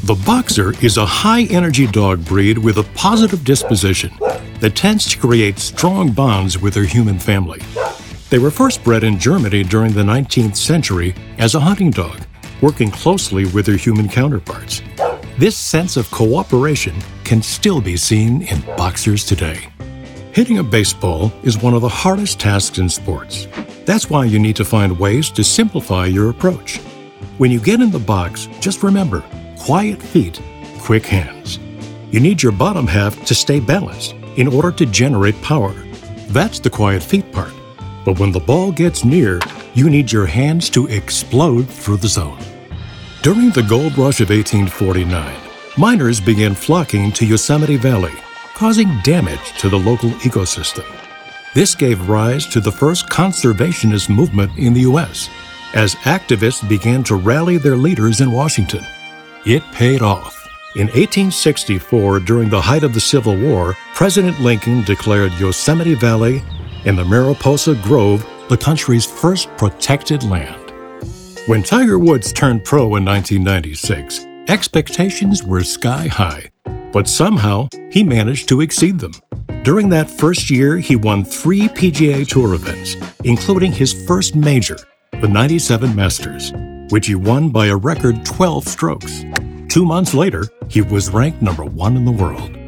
The Boxer is a high-energy dog breed with a positive disposition that tends to create strong bonds with their human family. They were first bred in Germany during the 19th century as a hunting dog, working closely with their human counterparts. This sense of cooperation can still be seen in Boxers today. Hitting a baseball is one of the hardest tasks in sports. That's why you need to find ways to simplify your approach. When you get in the box, just remember, quiet feet, quick hands. You need your bottom half to stay balanced in order to generate power. That's the quiet feet part. But when the ball gets near, you need your hands to explode through the zone. During the gold rush of 1849, miners began flocking to Yosemite Valley, causing damage to the local ecosystem. This gave rise to the first conservationist movement in the U.S., as activists began to rally their leaders in Washington. It paid off. In 1864, during the height of the Civil War, President Lincoln declared Yosemite Valley and the Mariposa Grove the country's first protected land. When Tiger Woods turned pro in 1996, expectations were sky high, but somehow he managed to exceed them. During that first year, he won 3 PGA Tour events, including his first major, the 97 Masters, which he won by a record 12 strokes. 2 months later, he was ranked number 1 in the world.